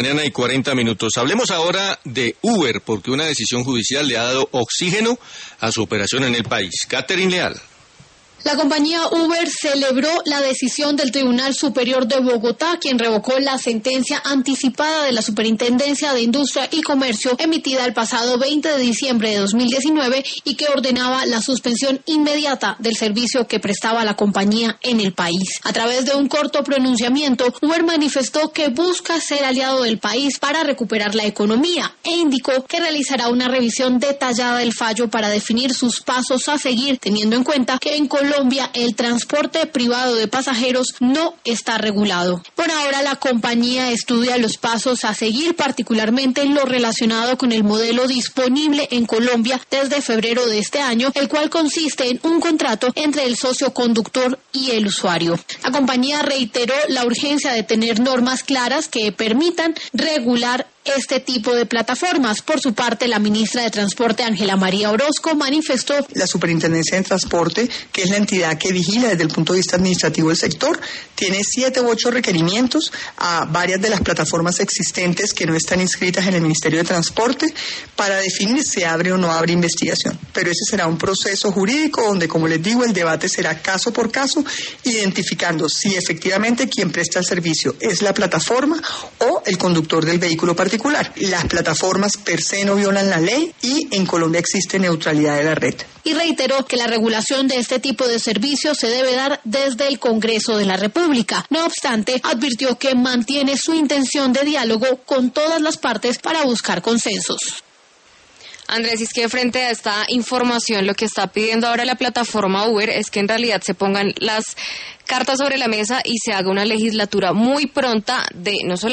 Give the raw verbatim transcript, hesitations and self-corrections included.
Mañana y cuarenta minutos. Hablemos ahora de Uber, porque una decisión judicial le ha dado oxígeno a su operación en el país. Catherine Leal. La compañía Uber celebró la decisión del Tribunal Superior de Bogotá, quien revocó la sentencia anticipada de la Superintendencia de Industria y Comercio emitida el pasado veinte de diciembre de dos mil diecinueve y que ordenaba la suspensión inmediata del servicio que prestaba la compañía en el país. A través de un corto pronunciamiento, Uber manifestó que busca ser aliado del país para recuperar la economía e indicó que realizará una revisión detallada del fallo para definir sus pasos a seguir, teniendo en cuenta que en Colombia Colombia, el transporte privado de pasajeros no está regulado. Por ahora, la compañía estudia los pasos a seguir, particularmente en lo relacionado con el modelo disponible en Colombia desde febrero de este año, el cual consiste en un contrato entre el socio conductor y el usuario. La compañía reiteró la urgencia de tener normas claras que permitan regular este tipo de plataformas. Por su parte, la ministra de Transporte, Ángela María Orozco, manifestó: la Superintendencia de Transporte, que es la entidad que vigila desde el punto de vista administrativo el sector, tiene siete u ocho requerimientos a varias de las plataformas existentes que no están inscritas en el Ministerio de Transporte para definir si abre o no abre investigación. Pero ese será un proceso jurídico donde, como les digo, el debate será caso por caso, identificando si efectivamente quien presta el servicio es la plataforma o el conductor del vehículo particular. Las plataformas per se no violan la ley y en Colombia existe neutralidad de la red. Y reiteró que la regulación de este tipo de servicios se debe dar desde el Congreso de la República. No obstante, advirtió que mantiene su intención de diálogo con todas las partes para buscar consensos. Andrés, es que frente a esta información lo que está pidiendo ahora la plataforma Uber es que en realidad se pongan las cartas sobre la mesa y se haga una legislatura muy pronta de no solo